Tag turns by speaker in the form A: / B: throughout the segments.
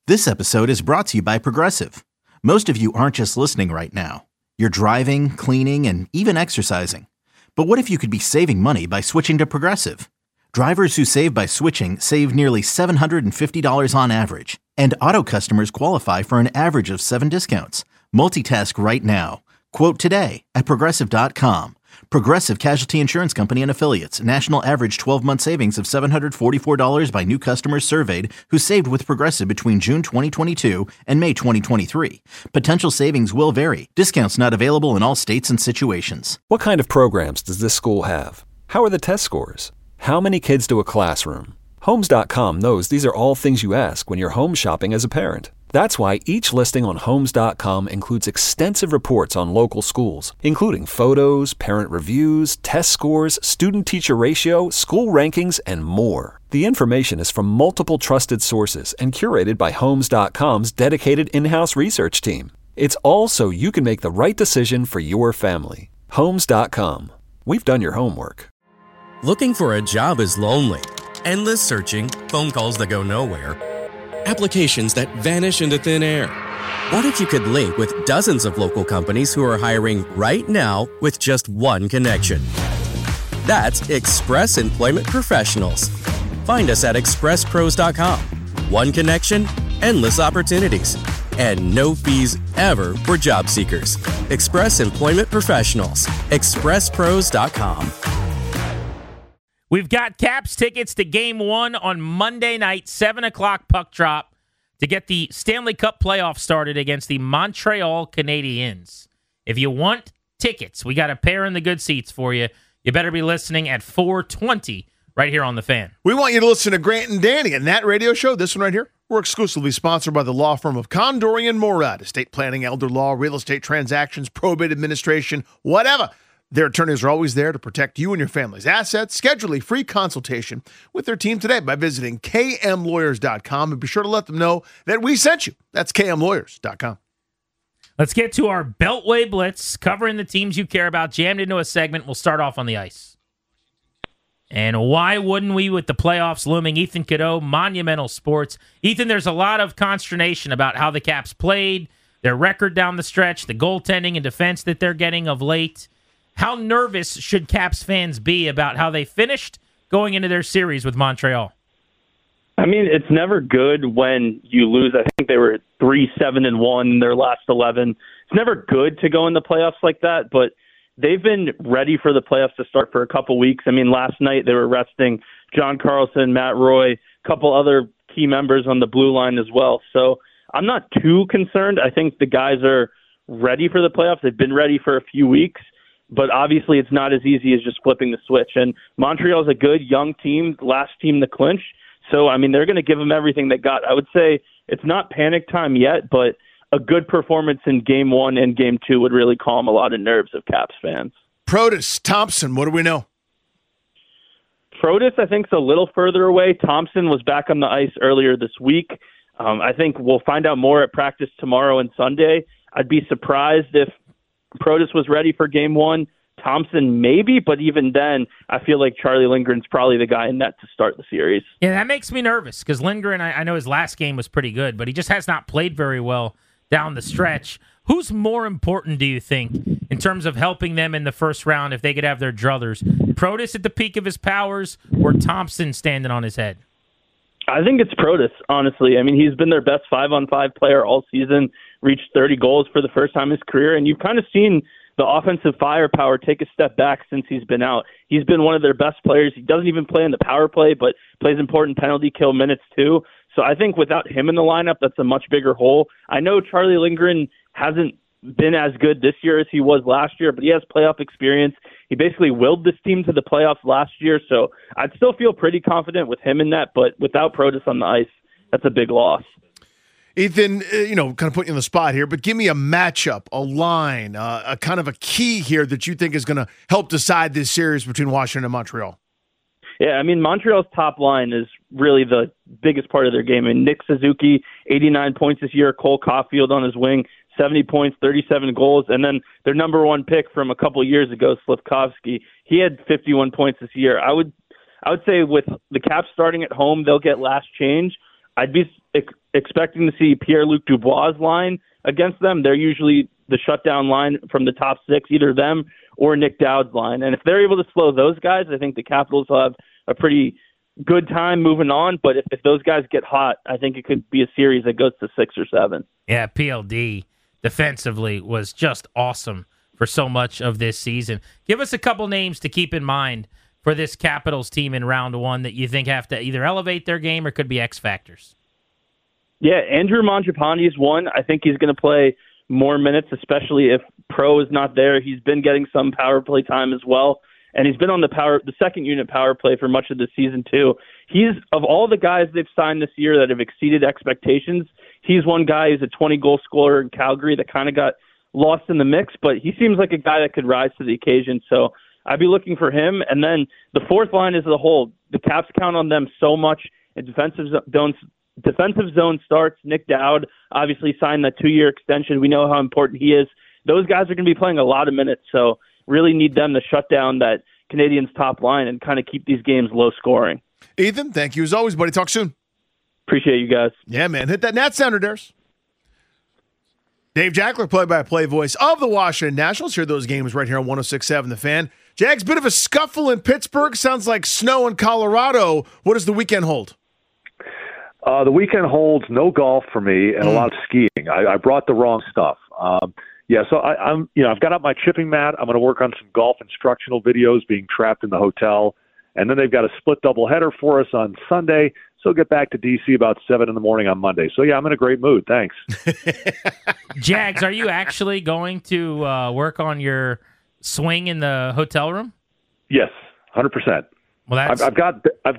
A: This episode is brought to you by Progressive. Most of you aren't just listening right now. You're driving, cleaning, and even exercising. But what if you could be saving money by switching to Progressive? Drivers who save by switching save nearly $750 on average. And auto customers qualify for an average of 7 discounts. Multitask right now. Quote today at Progressive.com. Progressive Casualty Insurance Company and Affiliates. National average 12-month savings of $744 by new customers surveyed who saved with Progressive between June 2022 and May 2023. Potential savings will vary. Discounts not available in all states and situations.
B: What kind of programs does this school have? How are the test scores? How many kids do a classroom? Homes.com knows these are all things you ask when you're home shopping as a parent. That's why each listing on Homes.com includes extensive reports on local schools, including photos, parent reviews, test scores, student-teacher ratio, school rankings, and more. The information is from multiple trusted sources and curated by Homes.com's dedicated in-house research team. It's all so you can make the right decision for your family. Homes.com. We've done your homework.
C: Looking for a job is lonely. Endless searching, phone calls that go nowhere, applications that vanish into thin air. What if you could link with dozens of local companies who are hiring right now with just one connection? That's Express Employment Professionals. Find us at expresspros.com. One connection, endless opportunities, and no fees ever for job seekers. Express Employment Professionals. expresspros.com.
D: We've got Caps tickets to Game 1 on Monday night, 7 o'clock puck drop, to get the Stanley Cup playoffs started against the Montreal Canadiens. If you want tickets, we got a pair in the good seats for you. You better be listening at 4:20 right here on The Fan.
E: We want you to listen to Grant and Danny and that radio show, this one right here. We're exclusively sponsored by the law firm of Condorian Morad, estate planning, elder law, real estate transactions, probate administration, whatever. Their attorneys are always there to protect you and your family's assets. Schedule a free consultation with their team today by visiting kmlawyers.com and be sure to let them know that we sent you. That's kmlawyers.com.
D: Let's get to our Beltway Blitz, covering the teams you care about, jammed into a segment. We'll start off on the ice. And why wouldn't we with the playoffs looming? Ethan Cadeau, Monumental Sports. Ethan, there's a lot of consternation about how the Caps played, their record down the stretch, the goaltending and defense that they're getting of late. How nervous should Caps fans be about how they finished going into their series with Montreal?
F: I mean, it's never good when you lose. I think they were 3-7-1 in their last 11. It's never good to go in the playoffs like that, but they've been ready for the playoffs to start for a couple weeks. I mean, last night they were resting John Carlson, Matt Roy, a couple other key members on the blue line as well. So I'm not too concerned. I think the guys are ready for the playoffs. They've been ready for a few weeks. But obviously it's not as easy as just flipping the switch. And Montreal's a good young team, last team to clinch. So, I mean, they're going to give them everything they got. I would say it's not panic time yet, but a good performance in Game 1 and Game 2 would really calm a lot of nerves of Caps fans.
E: Protas, Thompson, what do we know?
F: Protas, I think, is a little further away. Thompson was back on the ice earlier this week. I think we'll find out more at practice tomorrow and Sunday. I'd be surprised if Protas was ready for Game 1. Thompson maybe, but even then, I feel like Charlie Lindgren's probably the guy in net to start the series.
D: Yeah, that makes me nervous because Lindgren, I know his last game was pretty good, but he just has not played very well down the stretch. Who's more important, do you think, in terms of helping them in the first round if they could have their druthers? Protas at the peak of his powers or Thompson standing on his head?
F: I think it's Protas, honestly. I mean, he's been their best 5-on-5 player all season, reached 30 goals for the first time in his career, and you've kind of seen the offensive firepower take a step back since he's been out. He's been one of their best players. He doesn't even play in the power play, but plays important penalty kill minutes too. So I think without him in the lineup, that's a much bigger hole. I know Charlie Lindgren hasn't been as good this year as he was last year, but he has playoff experience. He basically willed this team to the playoffs last year, so I'd still feel pretty confident with him in that, but without Protas on the ice, that's a big loss.
E: Ethan, kind of putting you on the spot here, but give me a matchup, a line, a kind of a key here that you think is going to help decide this series between Washington and Montreal.
F: Yeah, I mean, Montreal's top line is really the biggest part of their game. And Nick Suzuki, 89 points this year. Cole Caulfield on his wing, 70 points, 37 goals. And then their number one pick from a couple years ago, Slafkovsky, he had 51 points this year. I would say with the Caps starting at home, they'll get last change. I'd be expecting to see Pierre-Luc Dubois' line against them. They're usually the shutdown line from the top six, either them or Nick Dowd's line. And if they're able to slow those guys, I think the Capitals will have a pretty good time moving on. But if those guys get hot, I think it could be a series that goes to 6 or 7.
D: Yeah, PLD defensively was just awesome for so much of this season. Give us a couple names to keep in mind for this Capitals team in round one that you think have to either elevate their game or could be X factors.
F: Yeah, Andrew Mangiapane is one. I think he's going to play more minutes, especially if Pro is not there. He's been getting some power play time as well, and he's been on the second unit power play for much of the season too. He's, of all the guys they've signed this year that have exceeded expectations, he's one guy who's a 20-goal scorer in Calgary that kind of got lost in the mix, but he seems like a guy that could rise to the occasion, so I'd be looking for him. And then the fourth line is the whole. The Caps count on them so much in defensive zone starts. Nick Dowd obviously signed that 2-year extension. We know how important he is. Those guys are going to be playing a lot of minutes, so really need them to shut down that Canadiens top line and kind of keep these games low scoring.
E: Ethan, thank you as always, buddy. Talk soon.
F: Appreciate you guys.
E: Yeah, man. Hit that Nat sounder, Dares. Dave Jackler, play-by-play voice of the Washington Nationals. Hear those games right here on 106.7 The Fan. Jags, bit of a scuffle in Pittsburgh. Sounds like snow in Colorado. What does the weekend hold?
G: The weekend holds no golf for me and a lot of skiing. I brought the wrong stuff. So I've got out my chipping mat. I'm going to work on some golf instructional videos being trapped in the hotel. And then they've got a split doubleheader for us on Sunday. So get back to D.C. about 7 in the morning on Monday. So, yeah, I'm in a great mood. Thanks.
D: Jags, are you actually going to work on your swing in the hotel room?
G: Yes, 100%.
D: Well, that's...
G: I've got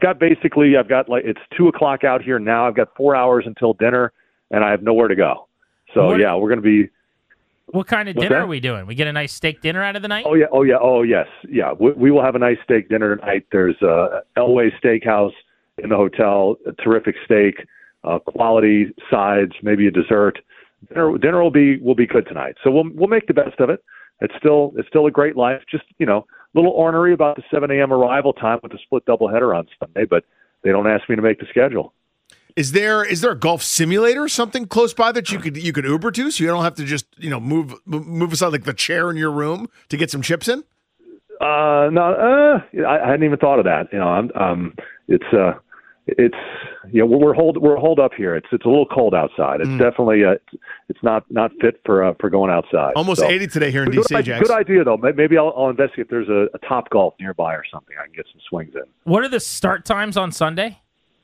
G: it's 2:00 out here now. I've got 4 hours until dinner, and I have nowhere to go. So, we're going to be.
D: What kind of dinner are we doing? We get a nice steak dinner out of the night?
G: Oh, yes. Yeah, we will have a nice steak dinner tonight. There's Elway Steakhouse in the hotel, a terrific steak, quality sides, maybe a dessert. Dinner will be good tonight. So we'll make the best of it. It's still a great life. Just, a little ornery about the 7 a.m. arrival time with the split doubleheader on Sunday, but they don't ask me to make the schedule.
E: Is there a golf simulator or something close by that you could Uber to, so you don't have to just move aside like the chair in your room to get some chips in?
G: No, I hadn't even thought of that. We're holed up here. It's a little cold outside. It's definitely it's not fit for going outside.
E: Almost 80 today here in DC, Jax.
G: Good idea though. Maybe I'll investigate if there's a Top Golf nearby or something. I can get some swings in.
D: What are the start times on Sunday?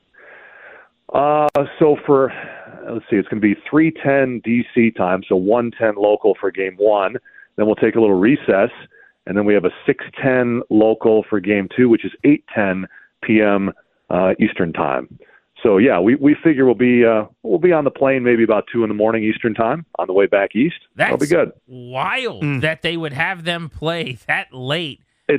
G: So let's see, it's going to be 3:10 DC time, so 1:10 local for game one. Then we'll take a little recess, and then we have a 6:10 local for game two, which is 8:10 p.m. Eastern time. So yeah, we figure we'll be on the plane maybe about 2 a.m. Eastern time on the way back east. That'll be good.
D: Wild that they would have them play that late.
G: They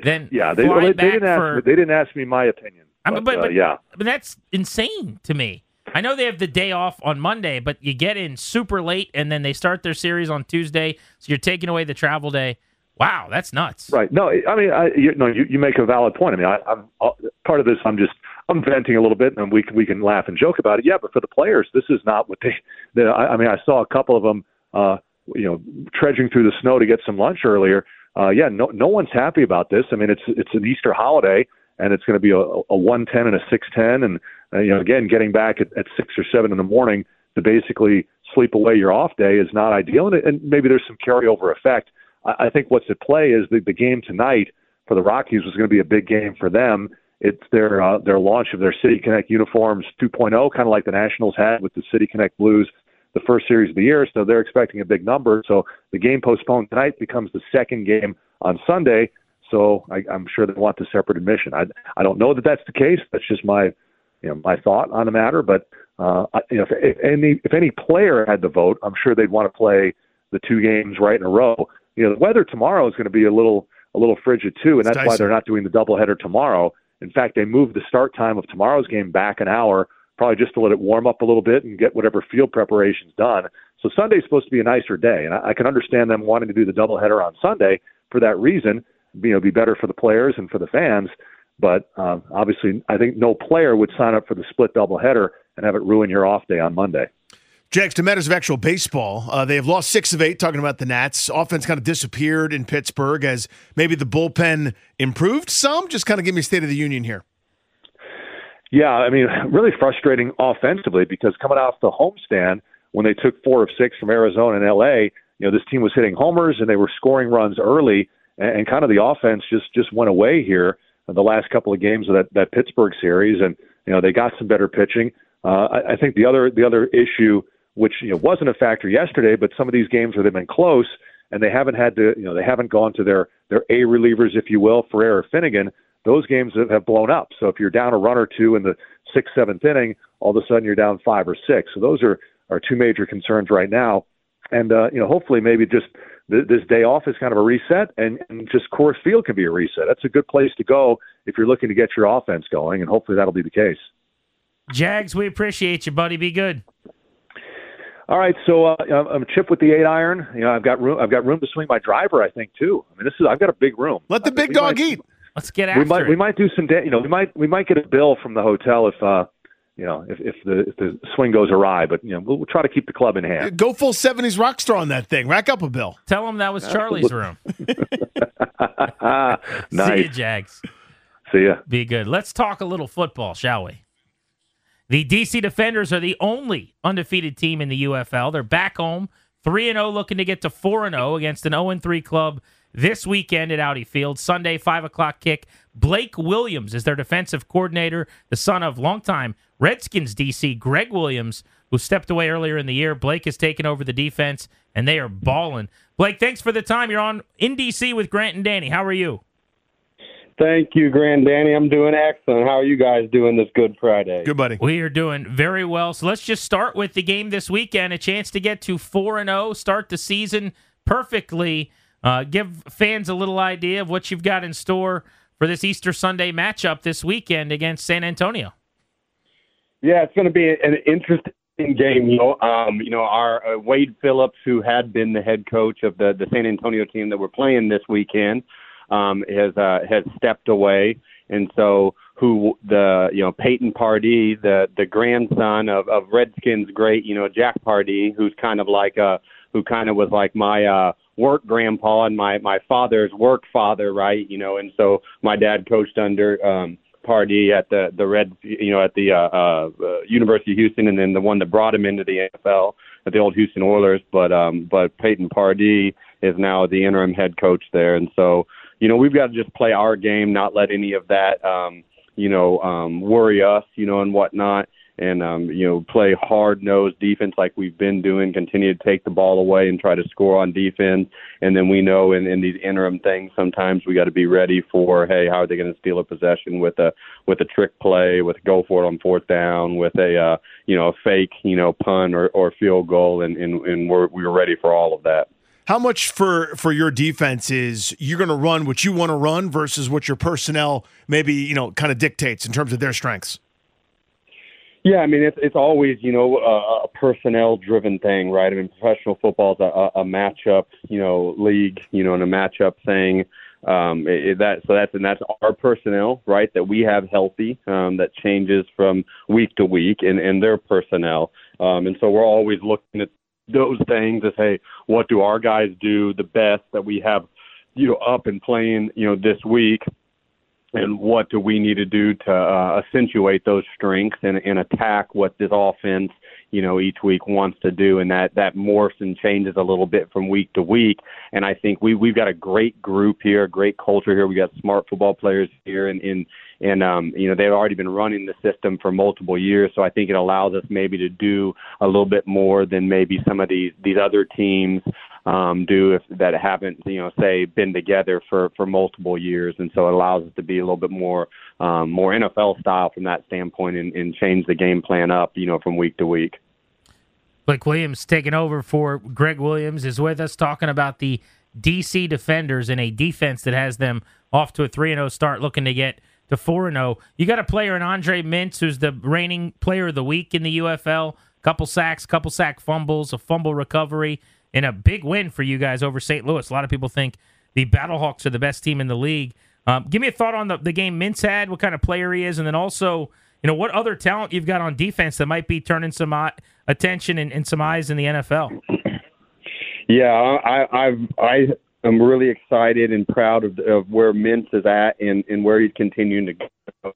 G: didn't ask me my opinion. But
D: that's insane to me. I know they have the day off on Monday, but you get in super late, and then they start their series on Tuesday, so you're taking away the travel day. Wow, that's nuts.
G: Right. No, I mean, you make a valid point. I mean, I'm part of this. I'm venting a little bit, and we can laugh and joke about it. Yeah, but for the players, this is not what I saw a couple of them, trudging through the snow to get some lunch earlier. No one's happy about this. I mean, it's an Easter holiday, and it's going to be a 1:10 and a 6:10, and again, getting back at 6 or 7 in the morning to basically sleep away your off day is not ideal, and maybe there's some carryover effect. I think what's at play is the game tonight for the Rockies was going to be a big game for them. It's their launch of their City Connect uniforms 2.0, kind of like the Nationals had with the City Connect Blues the first series of the year. So they're expecting a big number. So the game postponed tonight becomes the second game on Sunday. So I'm sure they want the separate admission. I don't know that that's the case. That's just my thought on the matter. But if any player had the vote, I'm sure they'd want to play the 2 games right in a row. The weather tomorrow is going to be a little frigid too, and that's why they're not doing the doubleheader tomorrow. In fact, they moved the start time of tomorrow's game back an hour, probably just to let it warm up a little bit and get whatever field preparations done. So Sunday's supposed to be a nicer day, and I can understand them wanting to do the doubleheader on Sunday for that reason. Be better for the players and for the fans. But obviously, I think no player would sign up for the split doubleheader and have it ruin your off day on Monday.
E: Jags, to matters of actual baseball, they have lost 6 of 8, talking about the Nats. Offense kind of disappeared in Pittsburgh as maybe the bullpen improved some. Just kind of give me a State of the Union here.
G: Yeah, I mean, really frustrating offensively because coming off the homestand, when they took 4 of 6 from Arizona and L.A., this team was hitting homers and they were scoring runs early, and kind of the offense just went away here in the last couple of games of that Pittsburgh series, and they got some better pitching. I think the other issue, which wasn't a factor yesterday, but some of these games where they've been close and they haven't had to, they haven't gone to their A relievers, if you will, Ferrer or Finnegan. Those games have blown up. So if you're down a run or two in the 6th, 7th inning, all of a sudden you're down 5 or 6. So those are 2 major concerns right now. And hopefully maybe just this day off is kind of a reset, and just Coors Field can be a reset. That's a good place to go if you're looking to get your offense going, and hopefully that'll be the case.
D: Jags, we appreciate you, buddy. Be good.
G: All right, so I'm chipped with the 8-iron. I've got room to swing my driver, I think, too. I mean, I've got a big room.
E: Let the big dog eat.
D: Let's get after it.
G: We might do some we might get a bill from the hotel if the swing goes awry, but we'll try to keep the club in hand.
E: Go full 70s rock star on that thing. Rack up a bill.
D: Tell him that was Charlie's room.
G: Nice.
D: See you, Jags.
G: See ya.
D: Be good. Let's talk a little football, shall we? The DC Defenders are the only undefeated team in the UFL. They're back home, 3-0, looking to get to 4-0 against an 0-3 club this weekend at Audi Field. Sunday, 5 o'clock kick. Blake Williams is their defensive coordinator, the son of longtime Redskins DC Greg Williams, who stepped away earlier in the year. Blake has taken over the defense, and they are balling. Blake, thanks for the time. You're on in DC with Grant and Danny. How are you?
H: Thank you, Grant Danny. I'm doing excellent. How are you guys doing this Good Friday?
E: Good, buddy.
D: We are doing very well. So let's just start with the game this weekend. A chance to get to 4-0, start the season perfectly. Give fans a little idea of what you've got in store for this Easter Sunday matchup this weekend against San Antonio.
H: Yeah, it's going to be an interesting game. Our Wade Phillips, who had been the head coach of the San Antonio team that we're playing this weekend, has stepped away, and so Peyton Pardee, the grandson of Redskins great, Jack Pardee, who kind of was like my work grandpa and my father's work father, right? And so my dad coached under Pardee at the University of Houston, and then the one that brought him into the NFL at the old Houston Oilers. But Peyton Pardee is now the interim head coach there, and so we've got to just play our game, not let any of that worry us, and whatnot. And, play hard-nosed defense like we've been doing, continue to take the ball away and try to score on defense. And then we know in these interim things, sometimes we got to be ready for, hey, how are they going to steal a possession with a trick play, with a go for it on 4th down, with a fake, punt or field goal. And we're ready for all of that.
E: How much for your defense is you're going to run what you want to run versus what your personnel maybe, kind of dictates in terms of their strengths?
H: Yeah, I mean, it's always, a personnel-driven thing, right? I mean, professional football is a matchup, league, and a matchup thing. That's our personnel, right, that we have healthy, that changes from week to week, and their personnel. And so we're always looking at those things as, hey, what do our guys do the best that we have, up and playing, this week? And what do we need to do to accentuate those strengths and attack what this offense, each week wants to do? And that morphs and changes a little bit from week to week. And I think we've got a great group here, a great culture here. We got smart football players here, and they've already been running the system for multiple years. So I think it allows us maybe to do a little bit more than maybe some of these other teams do that haven't, say, been together for multiple years. And so it allows us to be a little bit more NFL style from that standpoint and change the game plan up, from week to week.
D: Blake Williams taking over for Greg Williams is with us talking about the DC Defenders and a defense that has them off to a 3-0 start, looking to get to 4-0. You got a player in Andre Mintz, who's the reigning player of the week in the UFL. Couple sacks, couple sack fumbles, a fumble recovery, and a big win for you guys over St. Louis. A lot of people think the Battlehawks are the best team in the league. Give me a thought on the game Mintz had, what kind of player he is, and then also, what other talent you've got on defense that might be turning some attention and some eyes in the NFL.
H: Yeah, I am really excited and proud of where Mintz is at and where he's continuing to go.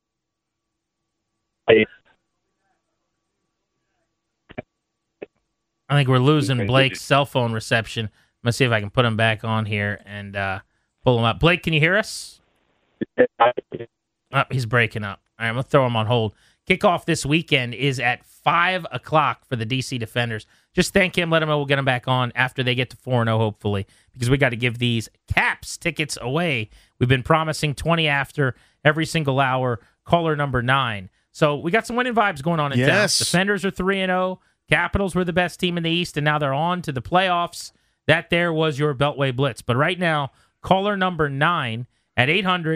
D: I think we're losing Blake's cell phone reception. I'm going to see if I can put him back on here and pull him up. Blake, can you hear us? Oh, he's breaking up. All right, I'm going to throw him on hold. Kickoff this weekend is at 5 o'clock for the DC Defenders. Just thank him. Let him know we'll get him back on after they get to 4-0, hopefully, because we got to give these Caps tickets away. We've been promising 20 after every single hour. Caller number 9. So we got some winning vibes going on in town. Defenders are 3-0. Capitals were the best team in the East, and now they're on to the playoffs. That there was your Beltway Blitz. But right now, caller number 9 at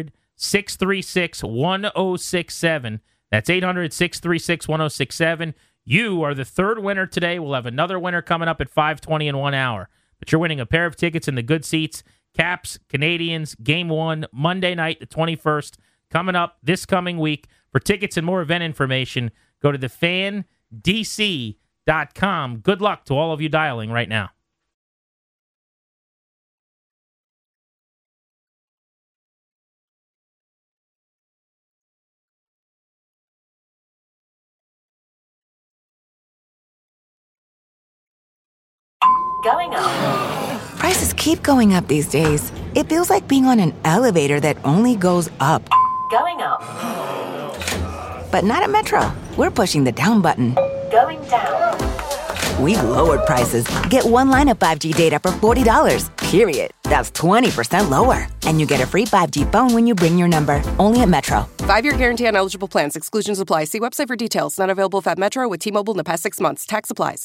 D: 800-636-1067. That's 800-636-1067. You are the third winner today. We'll have another winner coming up at 5:20 in 1 hour. But you're winning a pair of tickets in the good seats. Caps, Canadians, Game 1, Monday night, the 21st, coming up this coming week. For tickets and more event information, go to thefandc.com. Good luck to all of you dialing right now.
I: Going up. Prices keep going up these days. It feels like being on an elevator that only goes up. Going up. But not at Metro. We're pushing the down button. Going down. We've lowered prices. Get one line of 5G data for $40, period. That's 20% lower. And you get a free 5G phone when you bring your number. Only at Metro.
J: 5-year guarantee on eligible plans. Exclusions apply. See website for details. Not available if at Metro with T-Mobile in the past 6 months. Tax applies.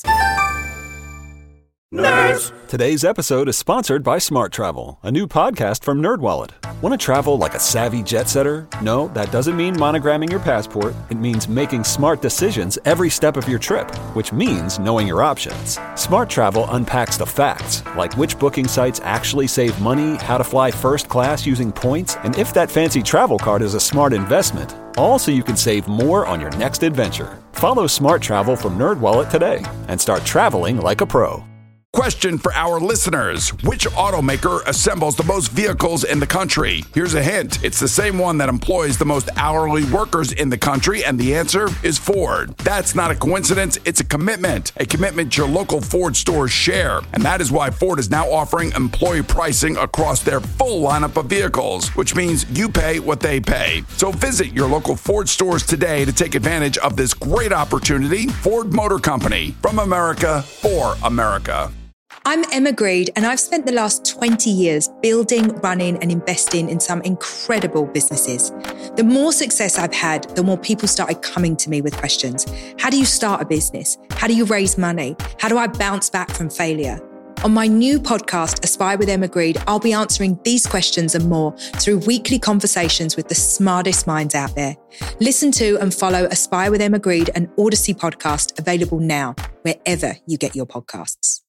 B: Nerds! Today's episode is sponsored by Smart Travel, a new podcast from NerdWallet. Want to travel like a savvy jet setter? No, that doesn't mean monogramming your passport. It means making smart decisions every step of your trip, which means knowing your options. Smart Travel unpacks the facts, like which booking sites actually save money, how to fly first class using points, and if that fancy travel card is a smart investment. All so you can save more on your next adventure. Follow Smart Travel from NerdWallet today and start traveling like a pro.
K: Question for our listeners. Which automaker assembles the most vehicles in the country? Here's a hint. It's the same one that employs the most hourly workers in the country, and the answer is Ford. That's not a coincidence. It's a commitment your local Ford stores share. And that is why Ford is now offering employee pricing across their full lineup of vehicles, which means you pay what they pay. So visit your local Ford stores today to take advantage of this great opportunity. Ford Motor Company, from America for America.
L: I'm Emma Greed, and I've spent the last 20 years building, running, and investing in some incredible businesses. The more success I've had, the more people started coming to me with questions. How do you start a business? How do you raise money? How do I bounce back from failure? On my new podcast, Aspire with Emma Greed, I'll be answering these questions and more through weekly conversations with the smartest minds out there. Listen to and follow Aspire with Emma Greed, an Odyssey podcast, available now, wherever you get your podcasts.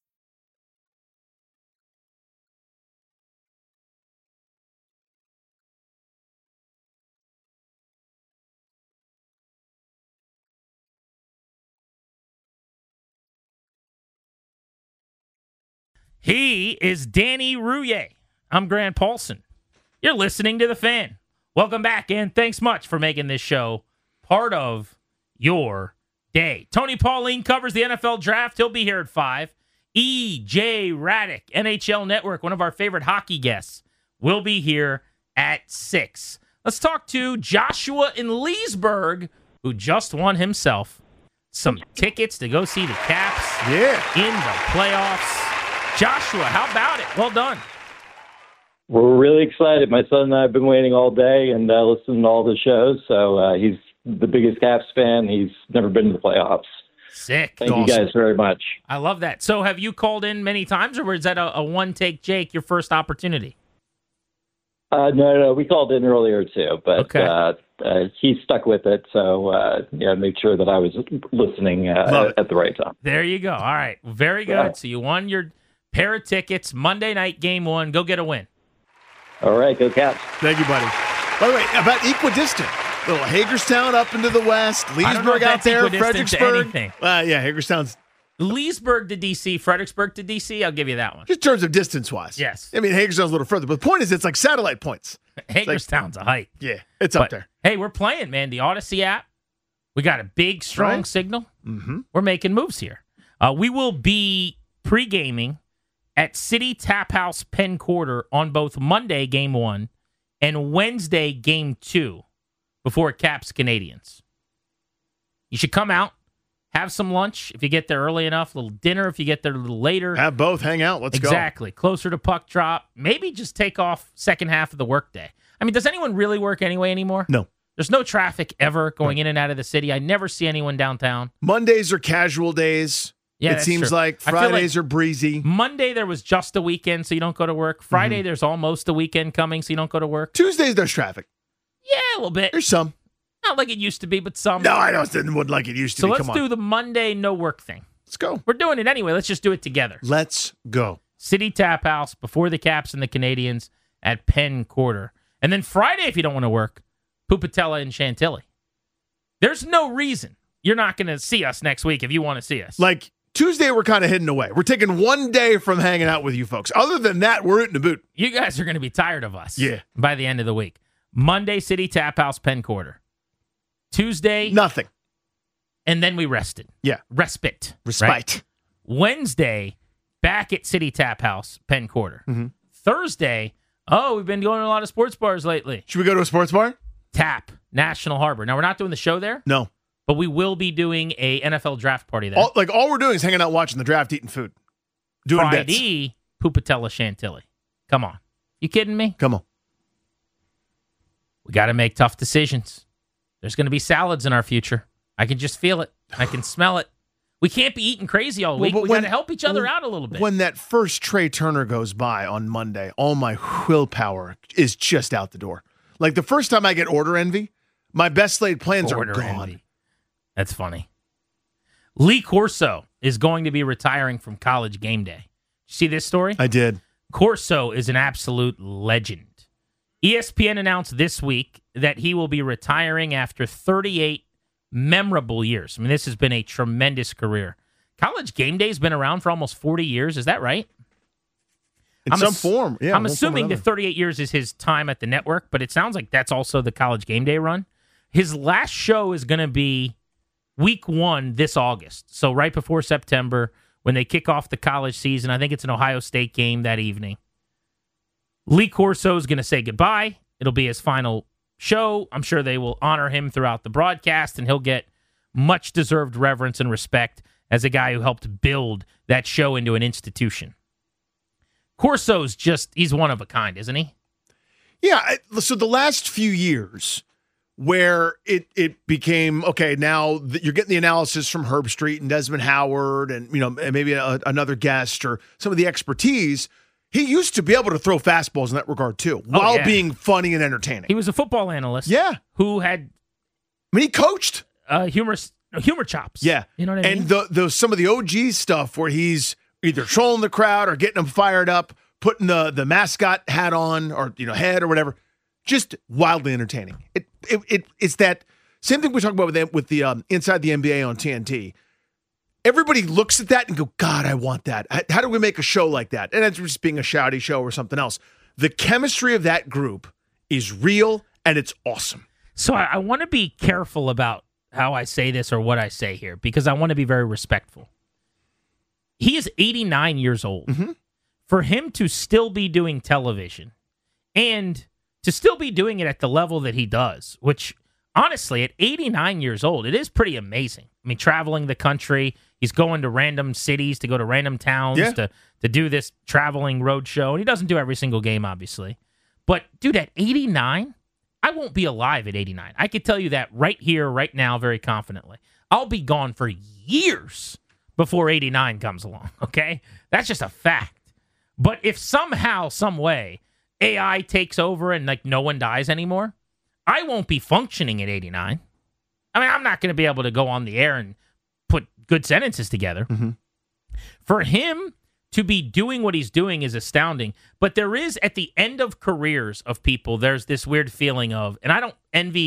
D: He is Danny Rouillet. I'm Grant Paulson. You're listening to The Fan. Welcome back, and thanks much for making this show part of your day. Tony Pauline covers the NFL draft. He'll be here at 5. E.J. Radick, NHL Network, one of our favorite hockey guests, will be here at 6. Let's talk to Joshua in Leesburg, who just won himself some tickets to go see the Caps in the playoffs. Joshua, how about it? Well done.
F: We're really excited. My son and I have been waiting all day and listening to all the shows. So he's the biggest Caps fan. He's never been to the playoffs.
D: Sick.
F: Thank you guys very much.
D: I love that. So have you called in many times, or was that a one-take Jake, your first opportunity?
F: No, we called in earlier too, but he stuck with it. So, make sure that I was listening at the right time.
D: There you go. All right. Very good. Yeah. So you won your pair of tickets, Monday night, Game 1. Go get a win.
F: All right, go Caps.
E: Thank you, buddy. By the way, about equidistant, Little Hagerstown up into the west. Leesburg out there. Fredericksburg. Yeah, Hagerstown's.
D: Leesburg to D.C., Fredericksburg to D.C., I'll give you that one.
E: Just in terms of distance-wise.
D: Yes.
E: I mean, Hagerstown's a little further. But the point is, it's like satellite points.
D: Hagerstown's a hike.
E: Yeah, it's up there.
D: Hey, we're playing, man. The Odyssey app. We got a big, strong signal.
E: Mm-hmm.
D: We're making moves here. We will be pre-gaming at City Tap House Penn Quarter on both Monday, Game 1, and Wednesday, Game 2, before it caps Canadians. You should come out, have some lunch if you get there early enough, a little dinner if you get there a little later.
E: Have both, hang out, let's go.
D: Exactly. Closer to puck drop. Maybe just take off second half of the workday. I mean, does anyone really work anyway anymore?
E: No.
D: There's no traffic ever going in and out of the city. I never see anyone downtown.
E: Mondays are casual days.
D: Yeah,
E: it seems like Fridays are breezy.
D: Monday there was just a weekend, so you don't go to work. Friday there's almost a weekend coming, so you don't go to work.
E: Tuesdays there's traffic.
D: Yeah, a little bit.
E: There's some.
D: Not like it used to be, but some.
E: No, I don't. It wouldn't like it used to be.
D: So let's do the Monday no work thing.
E: Let's go.
D: We're doing it anyway. Let's just do it together.
E: Let's go.
D: City Tap House before the Caps and the Canadians at Penn Quarter. And then Friday, if you don't want to work, Pupatella and Chantilly. There's no reason you're not going to see us next week if you want to see us.
E: Like Tuesday, we're kind of hidden away. We're taking one day from hanging out with you folks. Other than that, we're in the boot.
D: You guys are going to be tired of us.
E: Yeah.
D: By the end of the week. Monday, City Tap House, Penn Quarter. Tuesday,
E: nothing.
D: And then we rested.
E: Yeah.
D: Respite.
E: Right?
D: Wednesday, back at City Tap House, Penn Quarter.
E: Mm-hmm.
D: Thursday, we've been going to a lot of sports bars lately.
E: Should we go to a sports bar?
D: Tap, National Harbor. Now, we're not doing the show there.
E: No.
D: But we will be doing a NFL draft party there.
E: All we're doing is hanging out, watching the draft, eating food. Doing
D: Friday, Pupatella Chantilly. Come on. You kidding me?
E: Come on.
D: We got to make tough decisions. There's going to be salads in our future. I can just feel it. I can smell it. We can't be eating crazy all week. We got to help each other out a little bit.
E: When that first Trey Turner goes by on Monday, all my willpower is just out the door. Like the first time I get order envy, my best laid plans are gone.
D: Envy. That's funny. Lee Corso is going to be retiring from College Game Day. See this story?
E: I did.
D: Corso is an absolute legend. ESPN announced this week that he will be retiring after 38 memorable years. I mean, this has been a tremendous career. College Game Day has been around for almost 40 years. Is that right?
E: In some form, yeah.
D: I'm assuming that 38 years is his time at the network, but it sounds like that's also the College Game Day run. His last show is going to be week 1 this August. So right before September, when they kick off the college season. I think it's an Ohio State game that evening. Lee Corso is going to say goodbye. It'll be his final show. I'm sure they will honor him throughout the broadcast, and he'll get much-deserved reverence and respect as a guy who helped build that show into an institution. Corso's he's one of a kind, isn't he?
E: Yeah, so the last few years where it became, okay, now you're getting the analysis from Herb Street and Desmond Howard and, and maybe another guest or some of the expertise. He used to be able to throw fastballs in that regard, too, while being funny and entertaining.
D: He was a football analyst.
E: Yeah.
D: Who had...
E: I mean, he coached.
D: Humor chops.
E: Yeah.
D: You know what I mean?
E: And some of the OG stuff where he's either trolling the crowd or getting them fired up, putting the mascot hat on or, head or whatever. Just wildly entertaining. It's that same thing we talk about with the Inside the NBA on TNT. Everybody looks at that and go, God, I want that. How do we make a show like that? And it's just being a shouty show or something else. The chemistry of that group is real and it's awesome.
D: So I want to be careful about how I say this or what I say here because I want to be very respectful. He is 89 years old.
E: Mm-hmm.
D: For him to still be doing television and to still be doing it at the level that he does, which honestly, at 89 years old, it is pretty amazing. I mean, traveling the country, he's going to random cities to go to random towns to do this traveling road show. And he doesn't do every single game, obviously. But, dude, at 89, I won't be alive at 89. I could tell you that right here, right now, very confidently. I'll be gone for years before 89 comes along, okay? That's just a fact. But if somehow, some way, AI takes over and, no one dies anymore, I won't be functioning at 89. I mean, I'm not going to be able to go on the air and put good sentences together.
E: Mm-hmm.
D: For him to be doing what he's doing is astounding. But there is, at the end of careers of people, there's this weird feeling of, and I don't envy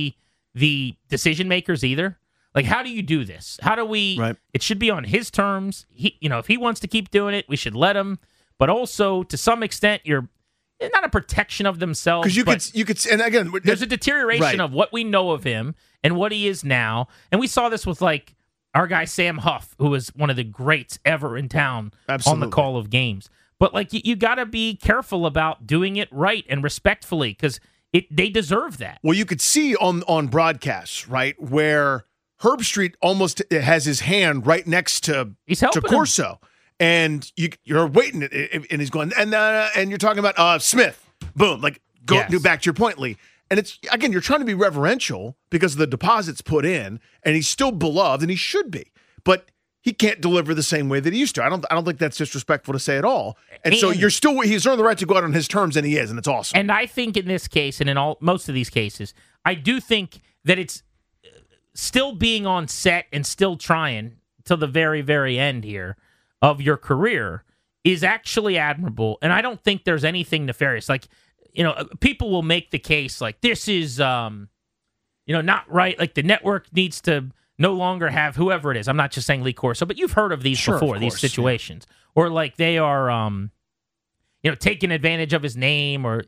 D: the decision makers either. Like, how do you do this? How do we?
E: Right.
D: It should be on his terms. If he wants to keep doing it, we should let him. But also, to some extent, you're not a protection of themselves.
E: Because you could, and again,
D: there's a deterioration of what we know of him and what he is now. And we saw this with like our guy Sam Huff, who was one of the greats ever in town on the call of games. But like you got to be careful about doing it right and respectfully because they deserve that.
E: Well, you could see on broadcasts, right, where Herb Street almost has his hand right next to Corso. And you're waiting, and he's going, and you're talking about Smith. Boom, like go back to your point, Lee. And it's again, you're trying to be reverential because of the deposits put in, and he's still beloved, and he should be, but he can't deliver the same way that he used to. I don't think that's disrespectful to say at all. And so he's earned the right to go out on his terms, and he is, and it's awesome.
D: And I think in this case, and in most of these cases, I do think that it's still being on set and still trying till the very, very end here of your career is actually admirable. And I don't think there's anything nefarious. Like, people will make the case like this is, not right. Like the network needs to no longer have whoever it is. I'm not just saying Lee Corso, but you've heard of these before, these situations. Yeah. Or like they are, taking advantage of his name or,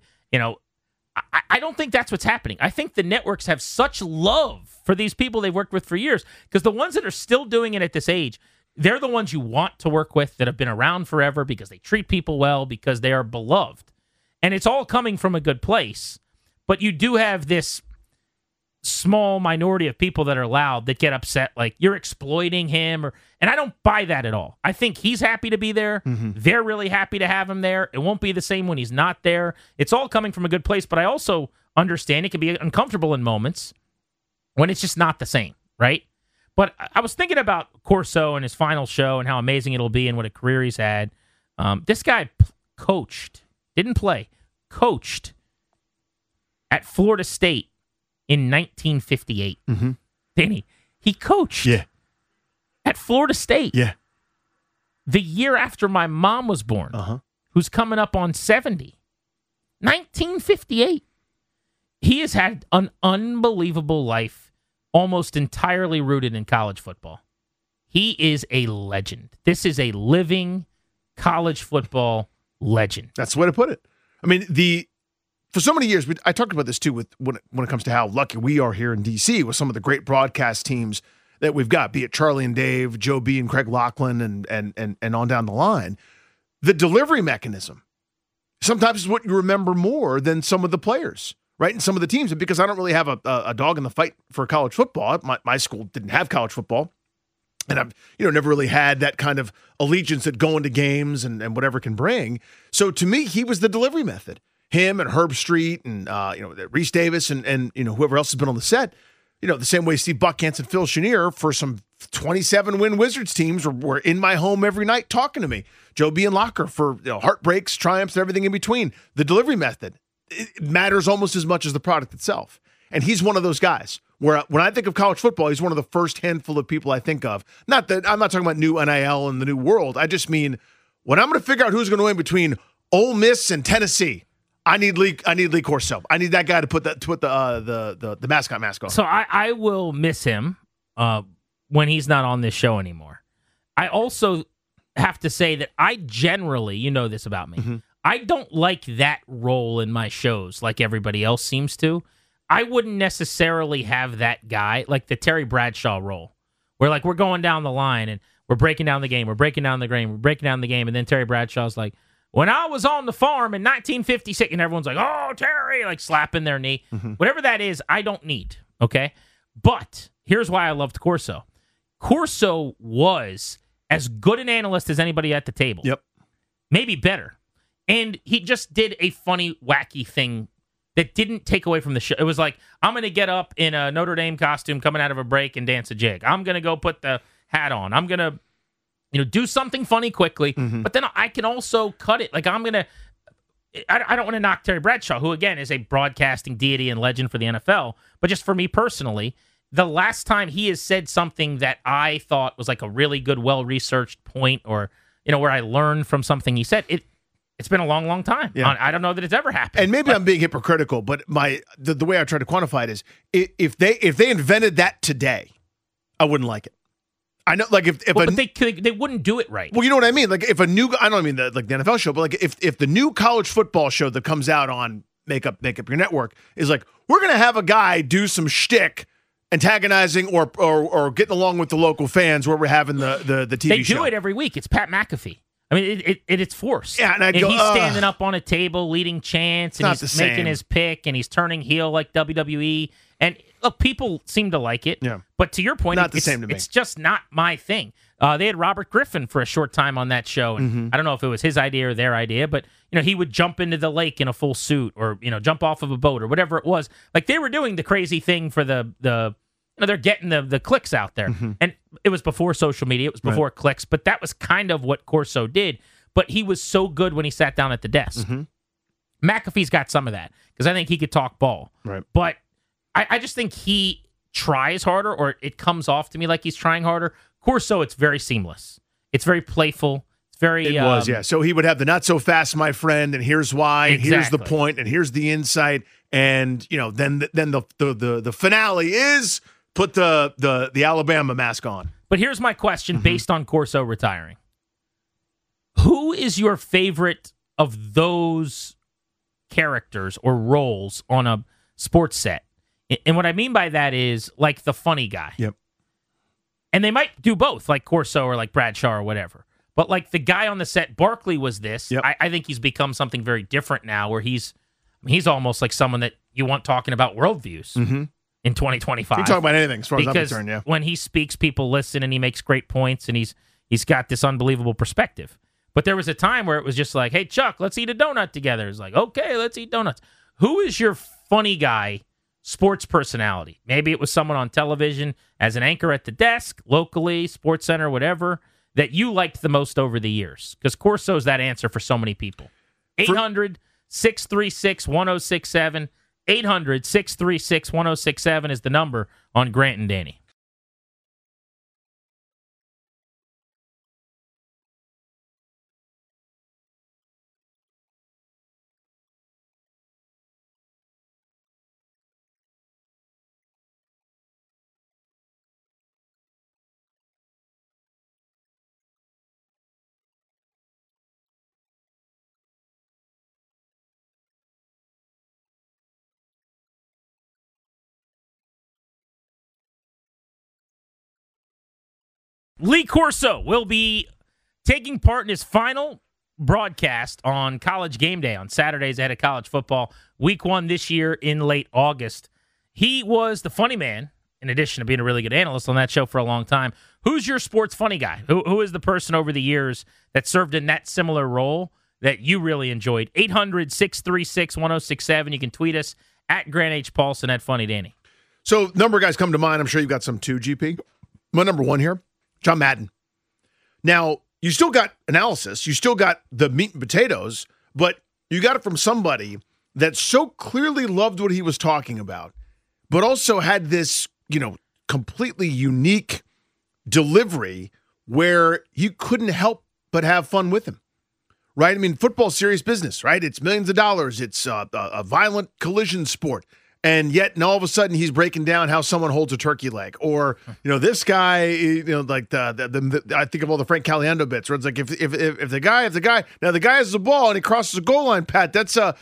D: I don't think that's what's happening. I think the networks have such love for these people they've worked with for years because the ones that are still doing it at this age, they're the ones you want to work with that have been around forever because they treat people well, because they are beloved. And it's all coming from a good place. But you do have this small minority of people that are loud that get upset, like you're exploiting him. And I don't buy that at all. I think he's happy to be there. Mm-hmm. They're really happy to have him there. It won't be the same when he's not there. It's all coming from a good place. But I also understand it can be uncomfortable in moments when it's just not the same, right? But I was thinking about Corso and his final show and how amazing it'll be and what a career he's had. This guy coached, didn't play, coached at Florida State in 1958.
E: Mm-hmm.
D: Danny, he coached at Florida State.
E: Yeah.
D: The year after my mom was born, who's coming up on 70. 1958. He has had an unbelievable life, almost entirely rooted in college football. He is a legend. This is a living college football legend.
E: That's the way to put it. I mean, for so many years, I talked about this too with when it comes to how lucky we are here in D.C. with some of the great broadcast teams that we've got, be it Charlie and Dave, Joe B. and Craig Laughlin, and on down the line. The delivery mechanism sometimes is what you remember more than some of the players. Right, and some of the teams, and because I don't really have a dog in the fight for college football, my school didn't have college football, and I've never really had that kind of allegiance at going to games and whatever can bring. So to me, he was the delivery method. Him and Herb Street and Reese Davis and whoever else has been on the set. The same way Steve Buckhantz and Phil Chenier for some 27-win Wizards teams were in my home every night talking to me. Joe B. and Locker for heartbreaks, triumphs, and everything in between. The delivery method. It matters almost as much as the product itself. And he's one of those guys where when I think of college football, he's one of the first handful of people I think of. Not that I'm not talking about new NIL and the new world. I just mean when I'm going to figure out who's going to win between Ole Miss and Tennessee, I need Lee Corso. I need that guy to put the mascot mask on.
D: So I will miss him when he's not on this show anymore. I also have to say that I generally, you know this about me, mm-hmm. I don't like that role in my shows like everybody else seems to. I wouldn't necessarily have that guy, like the Terry Bradshaw role, where like we're going down the line and we're breaking down the game, and then Terry Bradshaw's like, when I was on the farm in 1956, and everyone's like, oh, Terry, like slapping their knee. Mm-hmm. Whatever that is, I don't need, okay? But here's why I loved Corso. Corso was as good an analyst as anybody at the table.
E: Yep.
D: Maybe better. And he just did a funny, wacky thing that didn't take away from the show. It was like, I'm going to get up in a Notre Dame costume coming out of a break and dance a jig. I'm going to go put the hat on. I'm going to do something funny quickly, mm-hmm. but then I can also cut it. Like I don't want to knock Terry Bradshaw, who again is a broadcasting deity and legend for the NFL, but just for me personally, the last time he has said something that I thought was like a really good, well-researched point or, where I learned from something he said, It's been a long, long time.
E: Yeah.
D: I don't know that it's ever happened.
E: And maybe I'm being hypocritical, but the way I try to quantify it is if they invented that today, I wouldn't like it. I know, like
D: but they wouldn't do it right.
E: Well, you know what I mean. Like if a new, I don't mean the NFL show, but like if the new college football show that comes out on Make Up Your Network is like, we're gonna have a guy do some shtick, antagonizing or getting along with the local fans where we're having the TV show.
D: They do it every week. It's Pat McAfee. I mean, it's forced.
E: Yeah, and
D: he's standing up on a table leading chants, and he's making his pick, and he's turning heel like WWE. And look, people seem to like it.
E: Yeah.
D: But to your point,
E: not the same to me.
D: It's just not my thing. They had Robert Griffin for a short time on that show, and I don't know if it was his idea or their idea, but he would jump into the lake in a full suit, or jump off of a boat, or whatever it was. Like they were doing the crazy thing for the they're getting the clicks out there. And it was before social media. It was before clicks. But that was kind of what Corso did. But he was so good when he sat down at the desk. McAfee's got some of that because I think he could talk ball.
E: Right.
D: But I just think he tries harder, or it comes off to me like he's trying harder. Corso, it's very seamless. It's very playful. It's very...
E: It was, yeah. So he would have the not so fast, my friend, and here's why, and here's the point, and here's the insight. And, then the finale is... Put the Alabama mask on.
D: But here's my question based on Corso retiring. Who is your favorite of those characters or roles on a sports set? And what I mean by that is like the funny guy.
E: Yep.
D: And they might do both, like Corso or like Bradshaw or whatever. But like the guy on the set, Barkley was this.
E: Yep.
D: I think he's become something very different now where he's almost like someone that you want talking about worldviews. In 2025.
E: You can talk about anything as far as I'm
D: because
E: concerned, yeah.
D: When he speaks, people listen, and he makes great points, and he's got this unbelievable perspective. But there was a time where it was just like, hey, Chuck, let's eat a donut together. It's like, okay, let's eat donuts. Who is your funny guy sports personality? Maybe it was someone on television as an anchor at the desk, locally, Sports Center, whatever, that you liked the most over the years. Because Corso's that answer for so many people. 800-636-1067. 800-636-1067 is the number on Grant and Danny. Lee Corso will be taking part in his final broadcast on College Game Day on Saturdays ahead of college football. Week 1 this year in late August. He was the funny man, in addition to being a really good analyst on that show for a long time. Who's your sports funny guy? Who is the person over the years that served in that similar role that you really enjoyed? 800-636-1067. You can tweet us at Grant H. Paulson at Funny Danny.
E: So, number of guys come to mind. I'm sure you've got some too, GP. My number one here, John Madden. Now, you still got analysis. You still got the meat and potatoes, but you got it from somebody that so clearly loved what he was talking about, but also had this, completely unique delivery where you couldn't help but have fun with him, right? I mean, football's serious business, right? It's millions of dollars. It's a violent collision sport. And yet, all of a sudden, he's breaking down how someone holds a turkey leg, or this guy, like I think of all the Frank Caliendo bits, where it's like if the guy now the guy has the ball and he crosses the goal line, Pat, that's a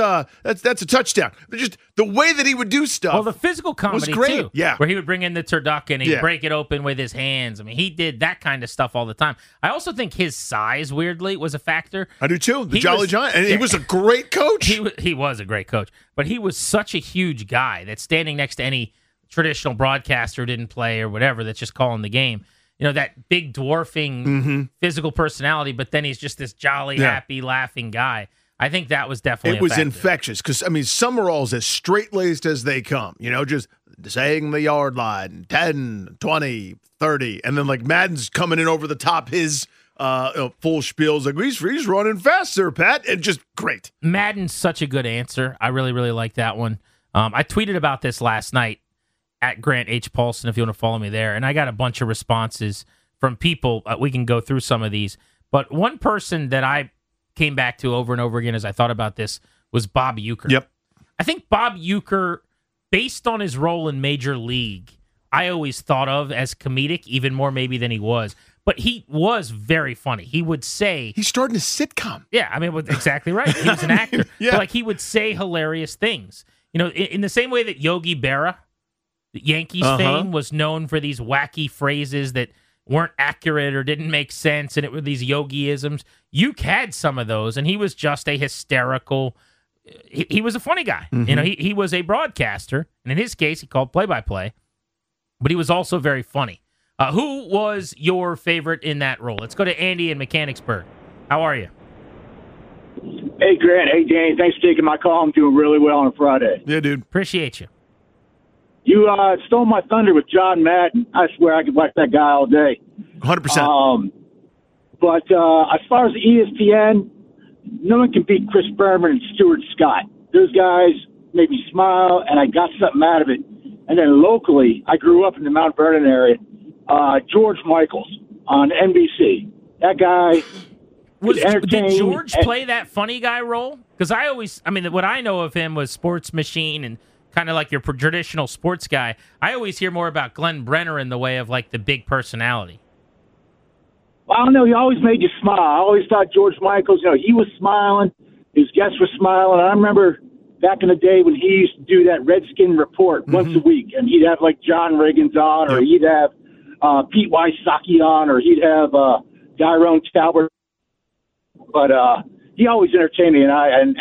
E: touchdown. Just the way that he would do stuff.
D: Well, the physical comedy
E: was great.
D: too,
E: yeah,
D: where he would bring in the turducken, he'd break it open with his hands. I mean, he did that kind of stuff all the time. I also think his size, weirdly, was a factor.
E: I do too. The Jolly Giant, and he was a great coach.
D: He was a great coach, but he was such a huge guy that's standing next to any traditional broadcaster who didn't play or whatever that's just calling the game. That big dwarfing physical personality, but then he's just this jolly, happy, laughing guy. I think that was definitely
E: it was infectious because, Summerall's as straight-laced as they come, just saying the yard line, 10, 20, 30, and then like Madden's coming in over the top his full spiels like he's running faster, Pat, and just great.
D: Madden's such a good answer. I really, really like that one. I tweeted about this last night at Grant H. Paulson if you want to follow me there, and I got a bunch of responses from people. We can go through some of these, but one person that I came back to over and over again as I thought about this was Bob Uecker.
E: Yep.
D: I think Bob Uecker, based on his role in Major League, I always thought of as comedic, even more maybe than he was. But he was very funny. He would say...
E: He starred in a sitcom.
D: Yeah, I mean, exactly right. He was an actor.
E: Yeah.
D: But, like, he would say hilarious things. You know, in the same way that Yogi Berra, the Yankees fame, was known for these wacky phrases that weren't accurate or didn't make sense, and it were these Yogi-isms. Uke had some of those, and he was just a hysterical... He was a funny guy.
E: Mm-hmm.
D: You know, he was a broadcaster, and in his case, he called play-by-play, but he was also very funny. Who was your favorite in that role? Let's go to Andy in Mechanicsburg. How are you?
M: Hey, Grant. Hey, Danny. Thanks for taking my call. I'm doing really well on a Friday.
E: Yeah, dude.
D: Appreciate you.
M: You stole my thunder with John Madden. I swear I could watch that guy all day.
E: 100%.
M: But as far as ESPN, no one can beat Chris Berman and Stuart Scott. Those guys made me smile, and I got something out of it. And then locally, I grew up in the Mount Vernon area. George Michaels on NBC. That guy
D: did George play that funny guy role? Because what I know of him was Sports Machine and kind of like your traditional sports guy. I always hear more about Glenn Brenner in the way of like the big personality.
M: Well, I don't know. He always made you smile. I always thought George Michaels, he was smiling. His guests were smiling. I remember back in the day when he used to do that Redskin Report once a week, and he'd have like John Riggins on, or he'd have Pete Wysocki on, or he'd have Tyrone Talbot. But he always entertained me, and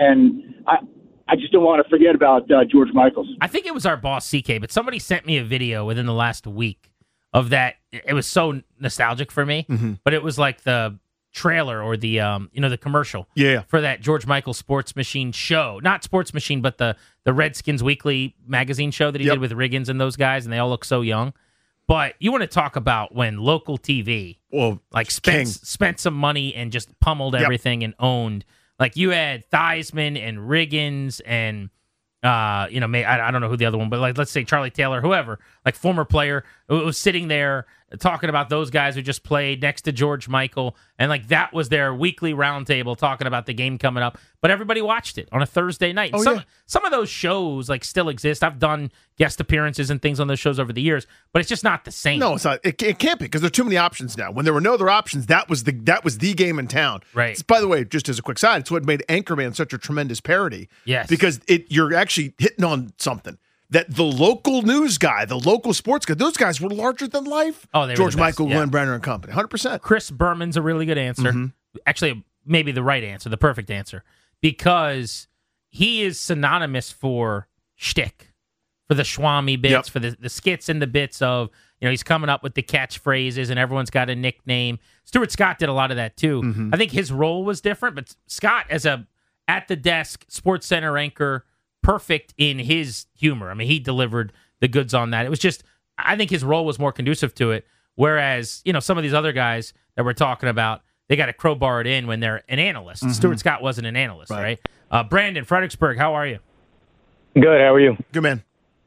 M: I just don't want to forget about George Michaels.
D: I think it was our boss CK, but somebody sent me a video within the last week of that. It was so nostalgic for me, but it was like the trailer or the the commercial for that George Michael Sports Machine show. Not Sports Machine, but the Redskins Weekly magazine show that he did with Riggins and those guys, and they all look so young. But you want to talk about when local TV spent some money and just pummeled everything and owned. Like you had Theismann and Riggins and I don't know who the other one, but like let's say Charlie Taylor, whoever, like former player who was sitting there talking about those guys who just played next to George Michael, and like that was their weekly roundtable talking about the game coming up. But everybody watched it on a Thursday night. Some of those shows like still exist. I've done guest appearances and things on those shows over the years, but it's just not the same.
E: No, it's not. It can't be because there are too many options now. When there were no other options, that was the game in town.
D: Right.
E: By the way, just as a quick side, it's what made Anchorman such a tremendous parody.
D: Yes.
E: Because you're actually hitting on something. That the local news guy, the local sports guy, those guys were larger than life.
D: Oh, they were
E: George
D: the best.
E: Michael, Glenn Brenner, and company. 100%.
D: Chris Berman's a really good answer. Actually, maybe the right answer, the perfect answer, because he is synonymous for shtick, for the Schwami bits, for the skits and the bits of, he's coming up with the catchphrases and everyone's got a nickname. Stuart Scott did a lot of that too. I think his role was different, but Scott as a at-the-desk Sports Center anchor, perfect in his humor. I mean, he delivered the goods on that. It was just, I think his role was more conducive to it. Whereas, some of these other guys that we're talking about, they got to crowbar it in when they're an analyst. Stuart Scott wasn't an analyst, right? Brandon, Fredericksburg, how are you?
N: Good. How are you?
E: Good, man.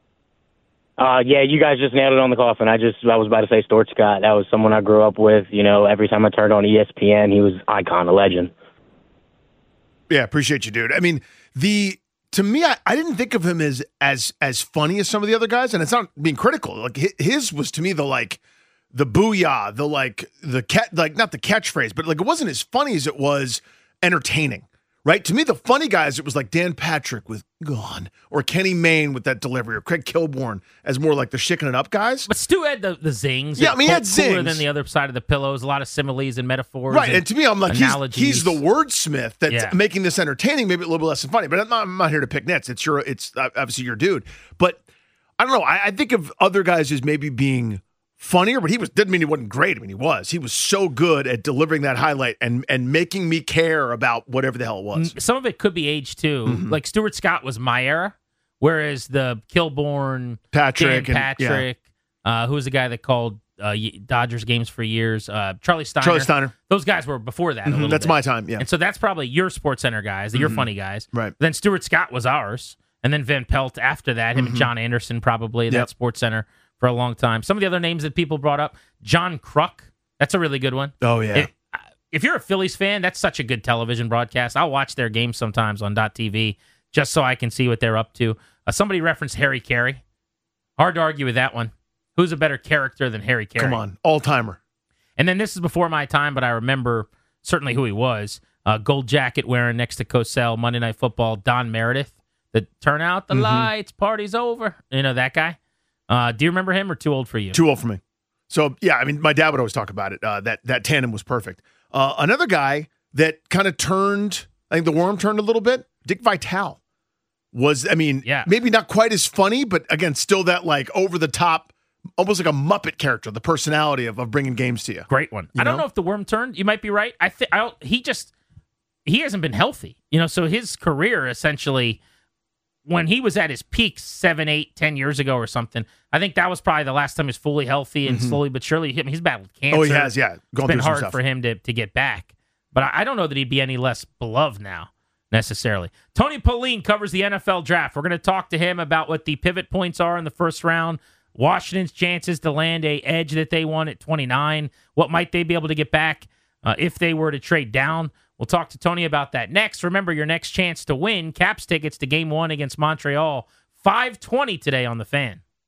N: Yeah, you guys just nailed it on the coffin. I was about to say Stuart Scott. That was someone I grew up with. Every time I turned on ESPN, he was icon, a legend.
E: Yeah, appreciate you, dude. I mean, to me, I didn't think of him as funny as some of the other guys, and it's not being critical. Like his was to me the booyah, not the catchphrase, but like it wasn't as funny as it was entertaining, right? To me, the funny guys, it was like Dan Patrick with "Gone" or Kenny Mayne with that delivery, or Craig Kilborn as more like the shicking it up guys.
D: But Stu had the zings.
E: Yeah, I mean, he had zings.
D: Cooler than the other side of the pillows, a lot of similes and metaphors.
E: Right, and to me, I'm like, he's the wordsmith that's
D: Yeah.
E: making this entertaining, maybe a little bit less than funny. But I'm not here to pick nits. It's obviously your dude. But I don't know. I think of other guys as maybe being funnier, but didn't mean he wasn't great. I mean, he was. He was so good at delivering that highlight and making me care about whatever the hell it was.
D: Some of it could be age too. Like Stuart Scott was my era, whereas the Kilborn,
E: Patrick,
D: who was the guy that called Dodgers games for years, Charlie Steiner. Those guys were before that. A little
E: That's
D: bit.
E: my time, yeah.
D: And so that's probably your Sports Center guys, your funny guys.
E: Right.
D: Then Stuart Scott was ours, and then Van Pelt after that. Him and John Anderson probably that Sports Center for a long time. Some of the other names that people brought up, John Kruk. That's a really good one.
E: Oh, yeah.
D: if you're a Phillies fan, that's such a good television broadcast. I'll watch their games sometimes on .tv just so I can see what they're up to. Somebody referenced Harry Carey. Hard to argue with that one. Who's a better character than Harry Carey?
E: Come on, all-timer.
D: And then this is before my time, but I remember certainly who he was. Gold jacket wearing next to Cosell, Monday Night Football, Don Meredith. The turn out the lights, party's over. You know, that guy. Do you remember him or too old for you?
E: Too old for me. So, yeah, I mean, my dad would always talk about it. That tandem was perfect. Another guy that kind of turned, I think the worm turned a little bit, Dick Vitale. Was, I mean, maybe not quite as funny, but again, still that like over-the-top, almost like a Muppet character, the personality of bringing games to you.
D: Great one. I don't know if the worm turned. You might be right. He hasn't been healthy. You know, so his career essentially, when he was at his peak 7, 8, 10 years ago or something, I think that was probably the last time he was fully healthy and slowly but surely, he's battled cancer.
E: Oh, he has, yeah.
D: It's been hard for him to get back. But I don't know that he'd be any less beloved now, necessarily. Tony Pauline covers the NFL draft. We're going to talk to him about what the pivot points are in the first round, Washington's chances to land a edge that they won at 29. What might they be able to get back if they were to trade down? We'll talk to Tony about that next. Remember, your next chance to win Caps tickets to Game 1 against Montreal, 5:20 today on The Fan.